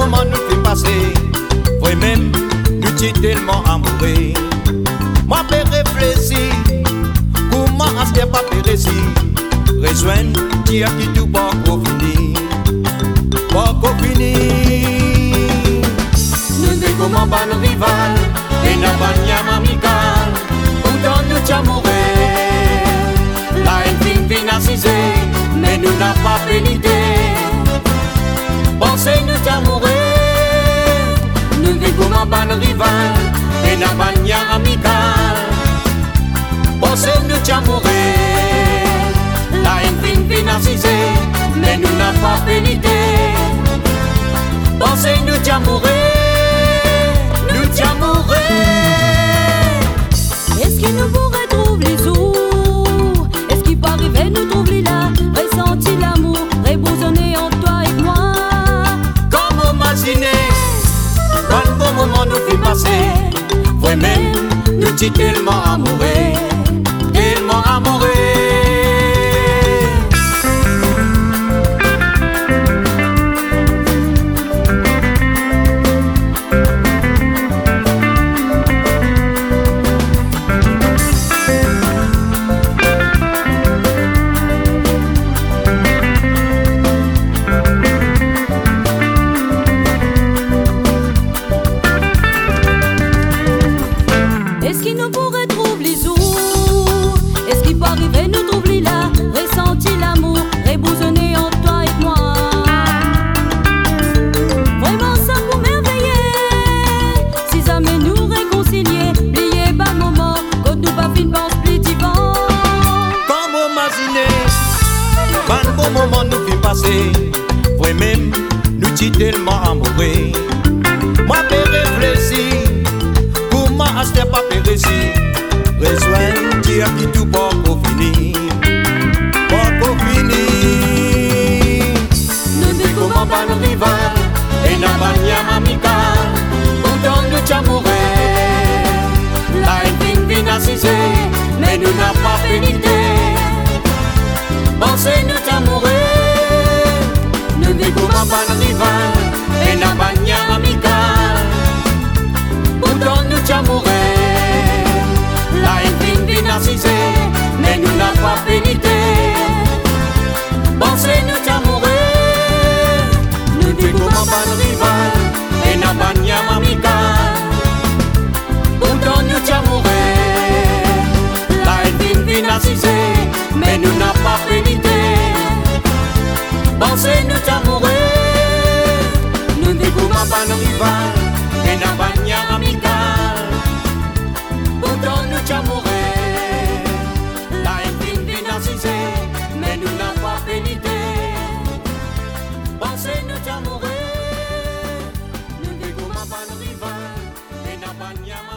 moment nous fait passer, ouais même nous t'es tellement amoureux. Moi peux réfléchir, comment est-ce que pas péréci? Rejoindre, dire qui tout pas qu'au fini, pas qu'au fini. Nous ne comment pas nos rivales, et n'a pas de amical, pourtant nous t'amoureux. La haine vient assisée, mais nous n'a pas pénité. Pensez nous t'amoureux, nous ne comment pas nos rivales, et n'a pas de amical. Pensez nous t'amoureux. La haine vient assisée, mais nous n'a pas pénité. Pensez nous t'amoureux, nous t'amoureux. Est-ce qu'il nous pourrait trouver les jours? Est-ce qu'il peut arriver nous trouver là? Ressentir l'amour, rebousonner en toi et moi. Comme imaginer, quand le bon moment nous fait passer, ouais même nous t'es tellement amoureux, tellement amoureux. Est-ce qu'il nous pourrait trouver les jours? Est-ce qu'il peut arriver nous trouver là? Ressentir l'amour, rebousonner en toi et moi. Vraiment ça pour merveiller. Si jamais nous réconcilier, plier bas moment, quand nous pas fin pense plus divan. Comme imaginer, quand le bon moment nous fait passer, ouais même nous t'es tellement amoureux. Moi peux réfléchir, comment est-ce que pas péréci? Rejoindre, dire qui tout pas qu'au fini, pas qu'au fini. Nous ne comment pas nos rivales, et n'a pas de amical, pourtant nous t'amoureux. La haine vient assisée, mais nous n'a pas pénité. Pensez nous t'amoureux, nous ne comment pas nos rivales, et n'a pas de amical, pourtant nous t'amoureux. La haine vient assisée, mais nous n'a pas pénité. Pensez nous t'amoureux, nous ne comment pas nos rivales, et n'a pas de amical, pourtant nous t'amoureux. La haine vient assisée, mais nous n'a pas pénité. Pensez nous t'amoureux, nous ne comment pas nos rivales, et n'a pas de amical, pourtant nous t'amoureux. La haine vient assisée, mais nous n'a pas pénité. Pensez nous t'amoureux, nous ne comment pas nos rivales, et n'a pas de